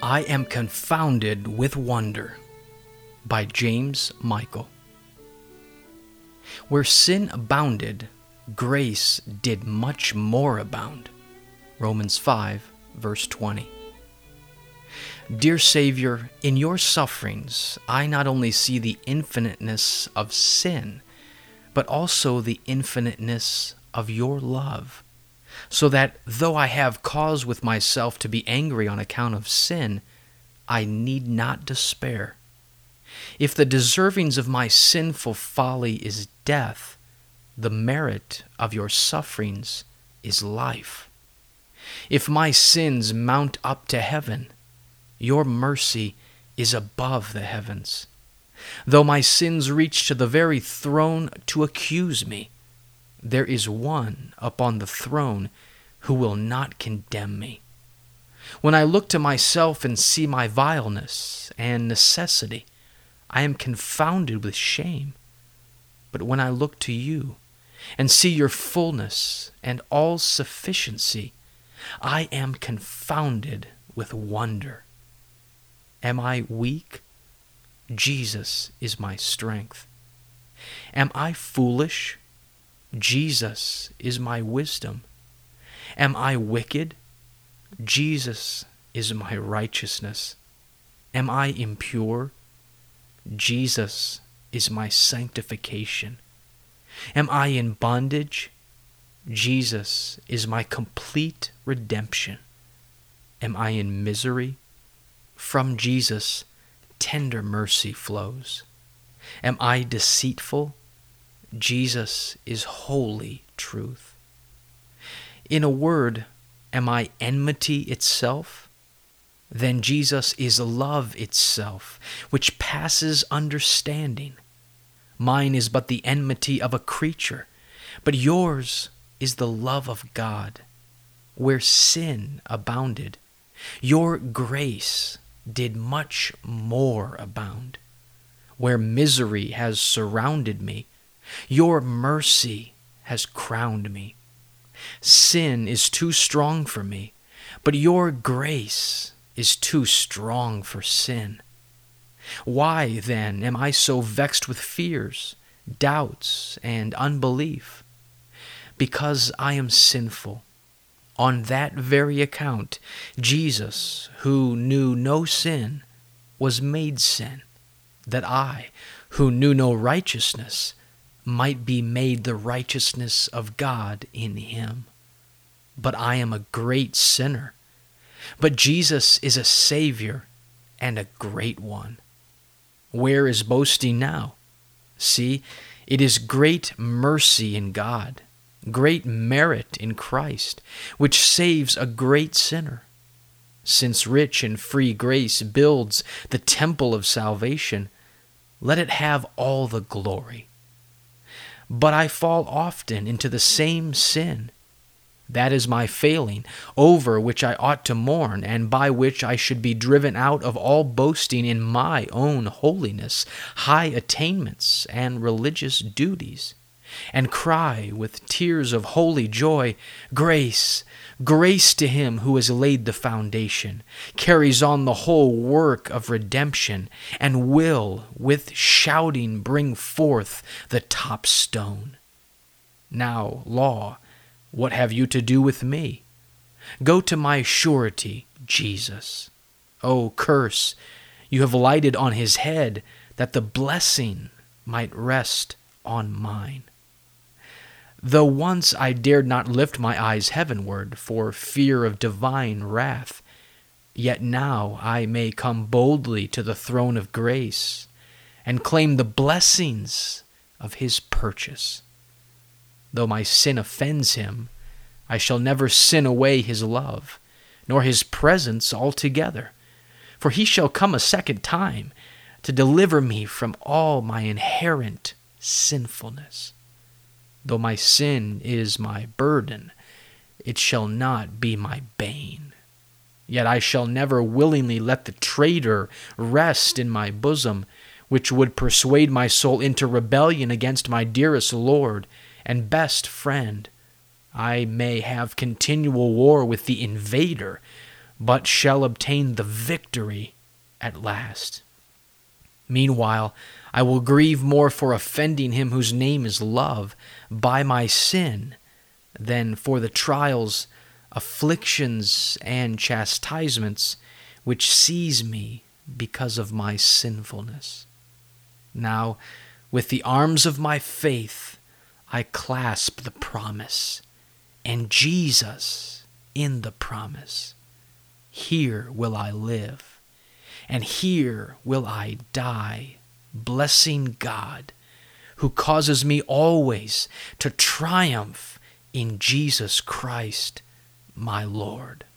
I am confounded with wonder, by James Michael. Where sin abounded, grace did much more abound. Romans 5, verse 20. Dear Savior, in your sufferings, I not only see the infiniteness of sin, but also the infiniteness of your love, so that though I have cause with myself to be angry on account of sin, I need not despair. If the deservings of my sinful folly is death, the merit of your sufferings is life. If my sins mount up to heaven, your mercy is above the heavens. Though my sins reach to the very throne to accuse me, there is one upon the throne who will not condemn me. When I look to myself and see my vileness and necessity, I am confounded with shame. But when I look to you and see your fullness and all sufficiency, I am confounded with wonder. Am I weak? Jesus is my strength. Am I foolish? Jesus is my wisdom. Am I wicked? Jesus is my righteousness. Am I impure? Jesus is my sanctification. Am I in bondage? Jesus is my complete redemption. Am I in misery? From Jesus, tender mercy flows. Am I deceitful? Jesus is holy truth. In a word, am I enmity itself? Then Jesus is love itself, which passes understanding. Mine is but the enmity of a creature, but yours is the love of God. Where sin abounded, your grace did much more abound. Where misery has surrounded me, your mercy has crowned me. Sin is too strong for me, but your grace is too strong for sin. Why, then, am I so vexed with fears, doubts, and unbelief? Because I am sinful. On that very account, Jesus, who knew no sin, was made sin, that I, who knew no righteousness, might be made the righteousness of God in him. But I am a great sinner. But Jesus is a Savior and a great one. Where is boasting now? See, it is great mercy in God, great merit in Christ, which saves a great sinner. Since rich and free grace builds the temple of salvation, let it have all the glory. But I fall often into the same sin. That is my failing, over which I ought to mourn, and by which I should be driven out of all boasting in my own holiness, high attainments, and religious duties, and cry with tears of holy joy, Grace, grace to him who has laid the foundation, carries on the whole work of redemption, and will with shouting bring forth the top stone. Now, law, what have you to do with me? Go to my surety, Jesus. O curse, you have lighted on his head, that the blessing might rest on mine. Though once I dared not lift my eyes heavenward for fear of divine wrath, yet now I may come boldly to the throne of grace and claim the blessings of his purchase. Though my sin offends him, I shall never sin away his love, nor his presence altogether, for he shall come a second time to deliver me from all my inherent sinfulness. Though my sin is my burden, it shall not be my bane. Yet I shall never willingly let the traitor rest in my bosom, which would persuade my soul into rebellion against my dearest Lord and best friend. I may have continual war with the invader, but shall obtain the victory at last. Meanwhile, I will grieve more for offending him whose name is love by my sin than for the trials, afflictions, and chastisements which seize me because of my sinfulness. Now, with the arms of my faith, I clasp the promise, and Jesus in the promise. Here will I live, and here will I die, blessing God, who causes me always to triumph in Jesus Christ, my Lord.